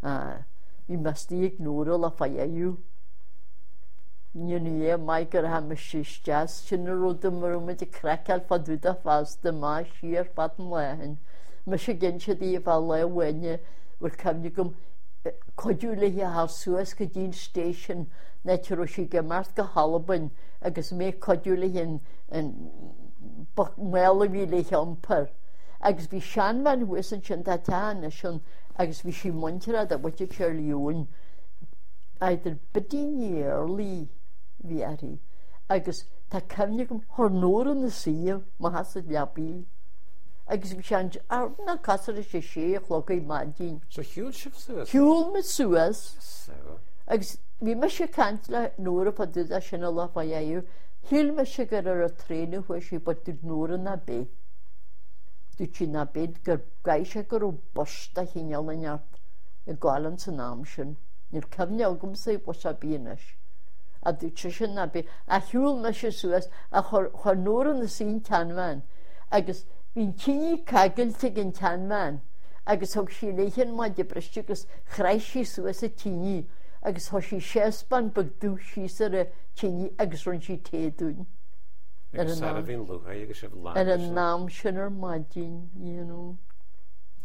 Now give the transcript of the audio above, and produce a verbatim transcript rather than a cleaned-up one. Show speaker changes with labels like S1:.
S1: Bhí me stíag nóra le faéú. Ní mai gur ha me sísteas sin rud mar me de crecail fadúda fás de má siar fad an lehan. Me sé gin se dí bh le bhaine bhfuil cemne gom coidúla hi ha suas go dín station na ro si go mart go Halaban agus mé coidúla hin an méla bhí le ampar. Agus bhí sean man huisan sin tá teanna sin agus bhí si muintere a bute sé leún idir bedíníar lí bhí arí. Agus tá cemne gom thornóra na síam má has a leabí. Agus bhí sean na casar sé sé chlogaí mádín.
S2: So hiúil sib suas?
S1: Hiúil me suas. Agus bhí me sé cant le nóra pa dúda sinna le faéú. Hiúil me sé gur ar a trénu hui sé ba dúd nóra na bé. Dúd sí na bé gur gaise gur ó bosta hineal na neart i gálan san náam sin. Níl cemneal gom sa bo sa bíanais. A dúd sé sin na bé. A hiúil me sé suas a chur nóra na sín teanmhain. Agus bhín tíní cagailte gin teanmhain. Agus thug sí léhan má de breiste agus chreis sí suas a tíní. Agus tho sí séspan bag dú síos ar a tíní agus run sí téadún.
S2: Agus ar a bhín lucha agus sib lá.
S1: Ar an náam sin ar mádín, you know.